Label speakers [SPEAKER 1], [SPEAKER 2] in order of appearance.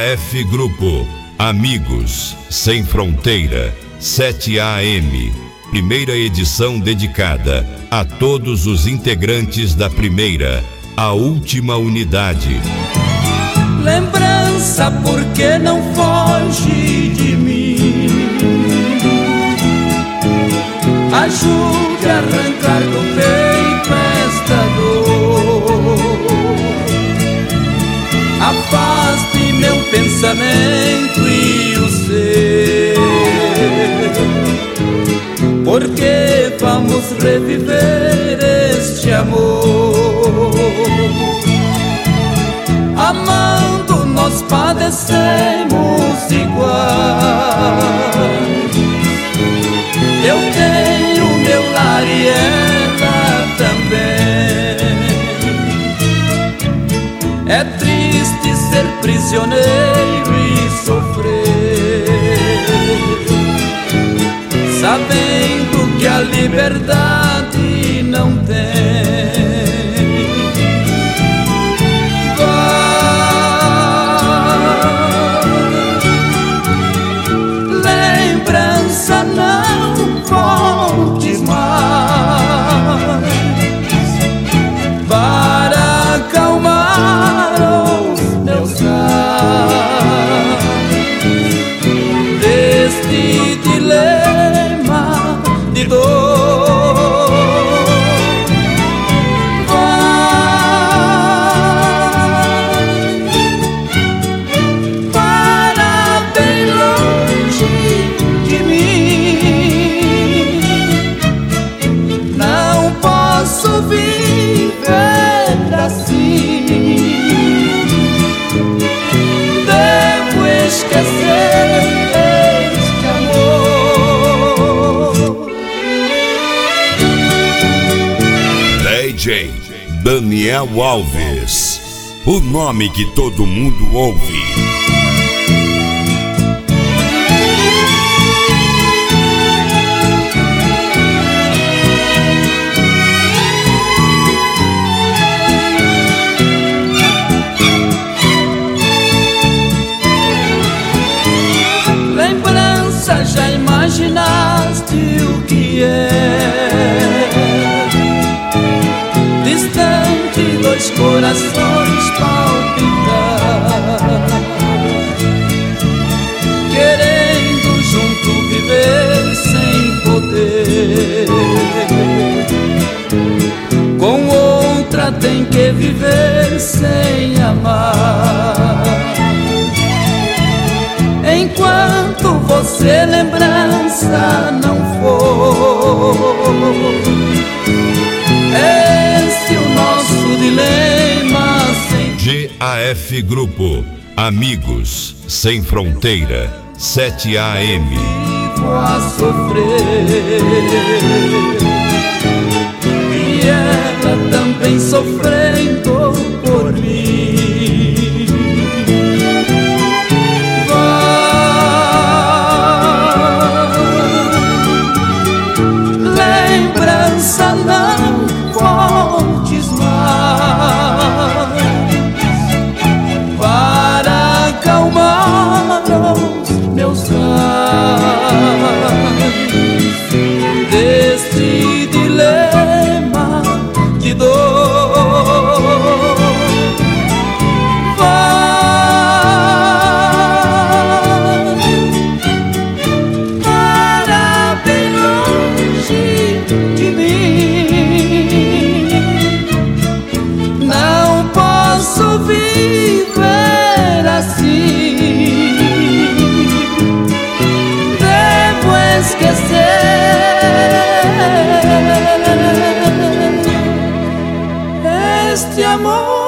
[SPEAKER 1] AF Grupo, Amigos Sem Fronteira, 7 AM. Primeira edição dedicada a todos os integrantes da primeira, a última unidade.
[SPEAKER 2] Lembrança, porque não foge de mim? Ajude a arrancar do peito esta dor. Afaste meu pensamento e o seu, porque vamos reviver este amor. Amando nós padecemos igual. Eu tenho meu lar e ela também. É triste ser prisioneiro e sofrer, sabendo que a liberdade não tem. Lembrança, não voltes mais para acalmar os meus raios deste dilema de dor. Vai para bem longe de mim. Não posso viver assim. Devo esquecer este amor.
[SPEAKER 1] DJ Daniel Alves, o nome que todo mundo ouve.
[SPEAKER 2] Lembrança, já imaginaste o que é? Distante, dois corações palpitar, querendo junto viver sem poder. Com outra tem que viver sem amar. Enquanto você lembrança não for, esse é o nosso dilema sem...
[SPEAKER 1] GAF Grupo, Amigos Sem Fronteira, 7 AM.
[SPEAKER 2] Vivo a sofrer e ela também sofrendo por mim. Lembrança, não voltes mais para acalmar os meus raios deste dilema de dor. Para bem longe de mim. Não posso viver assim. Devo esquecer este amor.